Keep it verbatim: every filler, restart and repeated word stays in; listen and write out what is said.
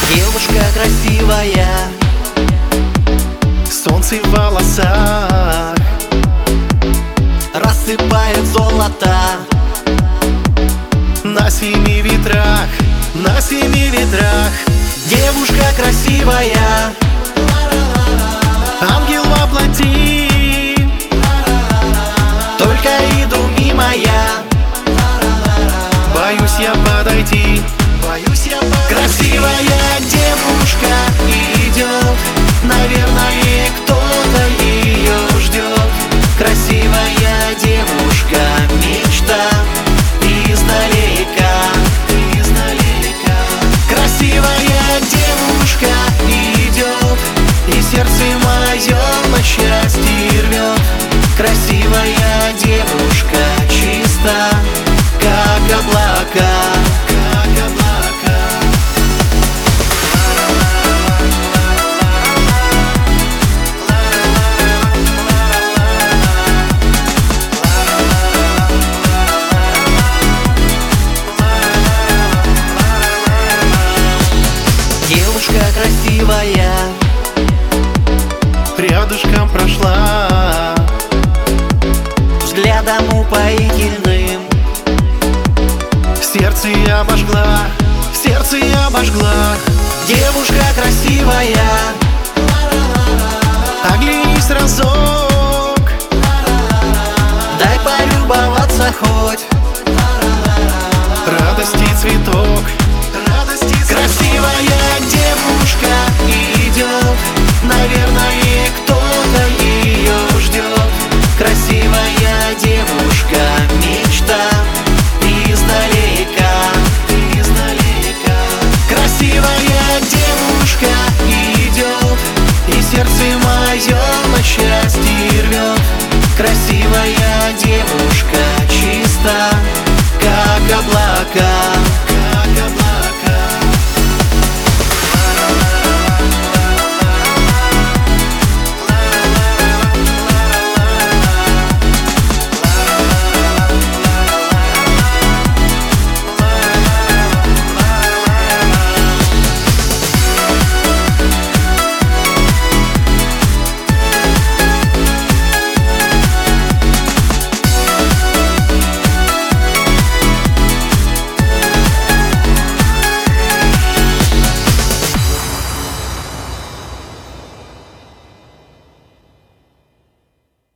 Девушка красивая, солнце в волосах рассыпает золото на семи ветрах, на семи ветрах. Девушка красивая, ангел воплоти, только иду мимо я, боюсь я подойти, боюсь я подойти. красивая девушка идет, наверное, кто-то ее ждет. Красивая девушка, мечта издалека, издалека. Красивая девушка идет, и сердце мое на счастье рвет. Красивая девушка, чиста, как облака, как облака. Девушка красивая, Рядышком прошла, взглядом упоительным, сердце я обожгла, сердце я обожгла. девушка красивая, Оглянись разок, дай полюбоваться хоть. радости цветок,